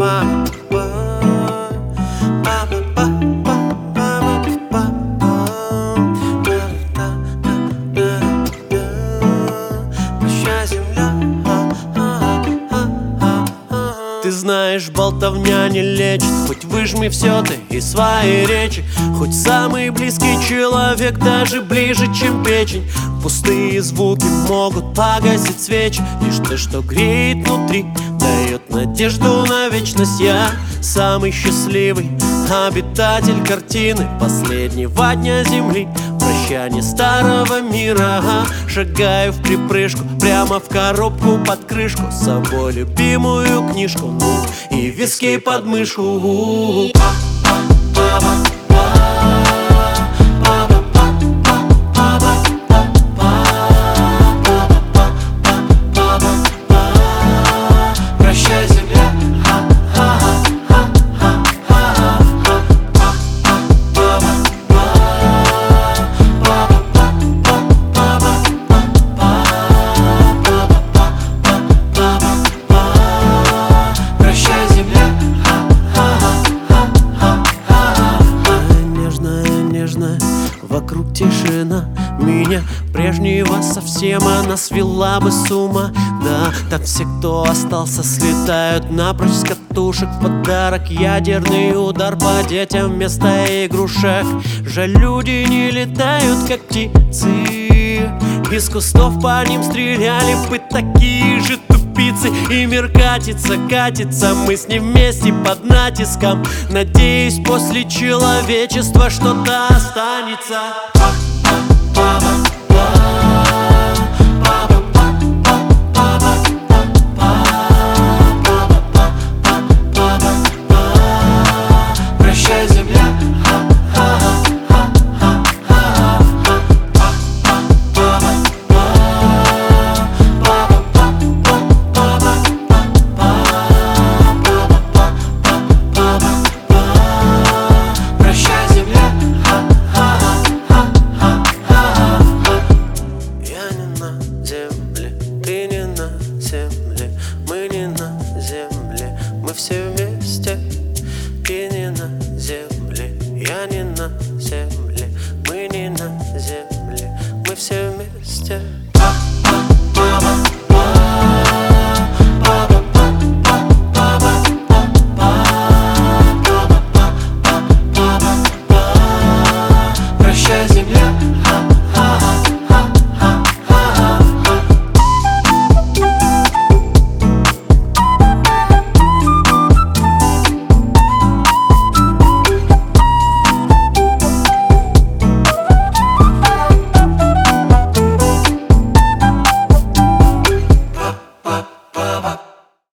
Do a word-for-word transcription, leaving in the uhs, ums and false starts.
Ты знаешь, болтовня не лечит, хоть выжми все ты из своей речи. Хоть самый близкий человек даже ближе, чем печень. Пустые звуки могут погасить свечи. Лишь ты, что греет внутри, дает надежду на вечность. Я самый счастливый обитатель картины последнего дня земли. Прощание старого мира, шагаю в припрыжку прямо в коробку под крышку, с собой любимую книжку, ну и виски под мышку. Прощай, земля. Вокруг тишина, меня прежнего совсем она свела бы с ума. Да, там все, кто остался, слетают напрочь с катушек. Подарок ядерный удар по детям вместо игрушек. Жаль, люди не летают, как птицы. Из кустов по ним стреляли бы такие же тупицы. И мир катится, катится, мы с ним вместе под натиском. Надеюсь, после человечества что-то останется. Прощай, земля. Ты не на земле, мы не на земле, мы все вместе.